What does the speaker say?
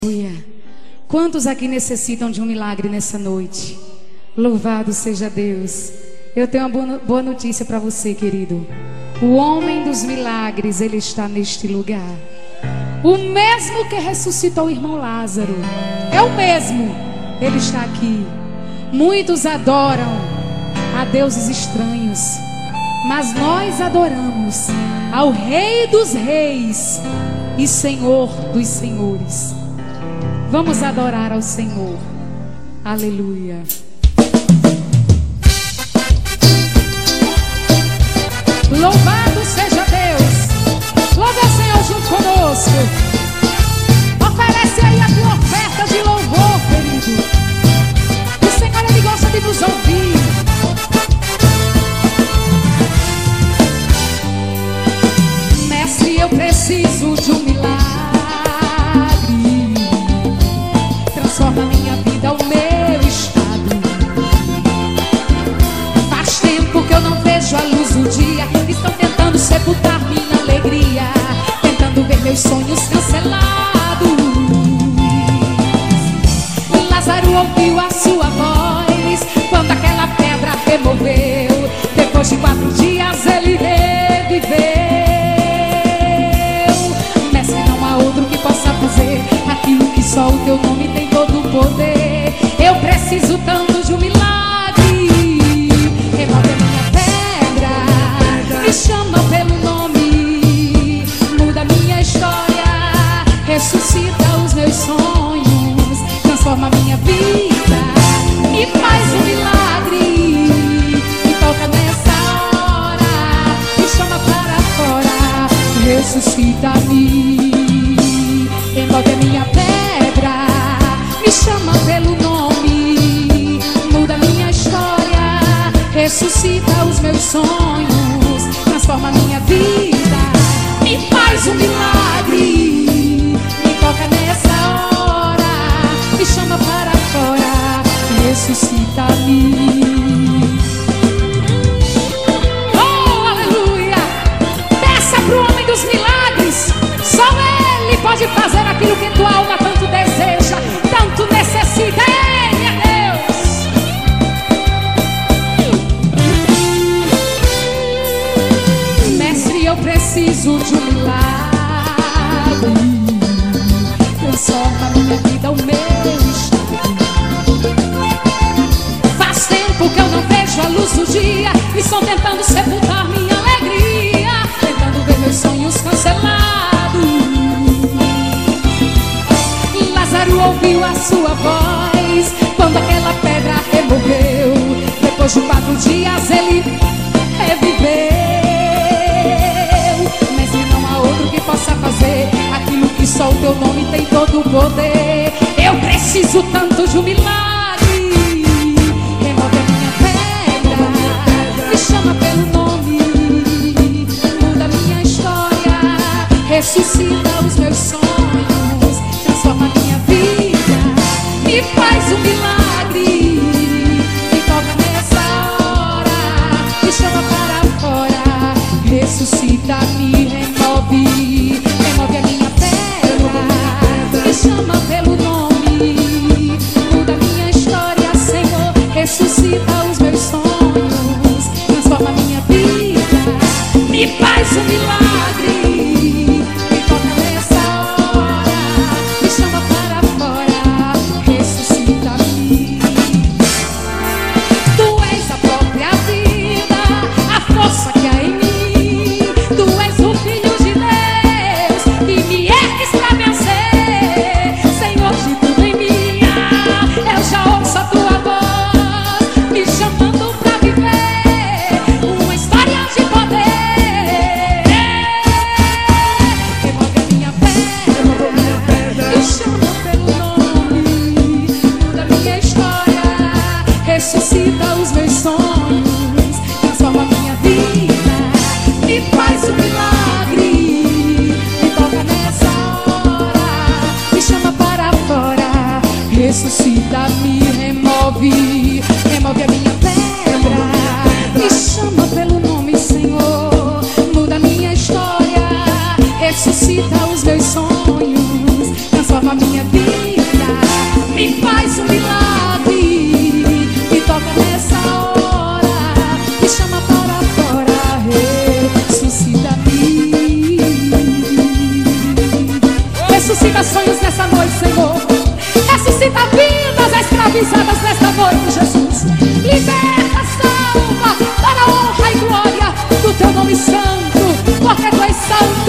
Aleluia. Quantos aqui necessitam de um milagre nessa noite? Louvado seja Deus. Eu tenho uma boa notícia para você, querido. O homem dos milagres, ele está neste lugar. O mesmo que ressuscitou o irmão Lázaro, é o mesmo. Ele está aqui. Muitos adoram a deuses estranhos, mas nós adoramos ao Rei dos Reis e Senhor dos Senhores. Vamos adorar ao Senhor. Aleluia. Louvado seja Deus. Louve ao Senhor junto conosco. Oferece aí a tua oferta de louvor, querido. O Senhor, Ele gosta de nos ouvir. Mestre, eu preciso de um milagre. Transforma minha vida, o meu estado. Faz tempo que eu não vejo a luz do dia. Estão tentando sepultar minha alegria, tentando ver meus sonhos cancelados. Lázaro ouviu a sua voz quando aquela pedra removeu. Depois de 4 dias ele reviveu. Mestre, não há outro que possa fazer aquilo que só o teu nome tem todo o poder. Eu preciso tanto de um milagre. Remove a minha pedra, me chama pelo nome, muda minha história, ressuscita os meus sonhos, transforma minha vida, me faz um milagre, me toca nessa hora, me chama para fora, ressuscita-me. Envolve a minha pedra, me chama pelo nome, muda minha história, ressuscita os meus sonhos, transforma minha vida, me faz um milagre, me toca nessa hora, me chama para fora, ressuscita-me. Oh, aleluia! Peça pro homem dos milagres. Só Ele pode fazer aquilo que tua alma tanto deseja, tanto necessita. Ele é Deus. Mestre, eu preciso de um milagre. Transforma minha vida, o meu estado. Faz tempo que eu não vejo a luz do dia. Estão tentando sepultar minha alegria, tentando ver meus sonhos cancelados. Lázaro ouviu a sua voz quando aquela pedra removeu. Depois de 4 dias ele reviveu. Mas não há outro que possa fazer aquilo que só o teu nome tem todo o poder. Eu preciso tanto de um milagre. Remove a minha pedra, me chama pelo nome, muda minha história, ressuscita os meus sonhos, transforma minha vida, me faz um milagre, me toca nessa hora, me chama para fora, ressuscita-me, remove a minha pedra, me chama pelo nome, muda minha história, Senhor, ressuscita os meus sonhos, transforma minha vida, me faz um milagre, me toca nessa hora, me chama para fora, ressuscita-me. Tu és a própria vida, a força que há em mim. Tu és o Filho de Deus que me ergues pra vencer. Senhor de tudo em mim, eu já ouço a tua voz me chamando pra viver uma história de poder. Remove a minha pedra, me chama pelo nome, muda minha história, ressuscita os meus sonhos, transforma minha vida, me faz um milagre, me toca nessa hora, me chama para fora, ressuscita-me, remove a minha pedra, me chama pelo nome, Senhor, muda minha história, ressuscita os meus sonhos, transforma minha vida. Ressuscita vidas escravizadas nesta noite, Jesus. Liberta, salva, para a honra e glória do teu nome santo, porque tu és santo.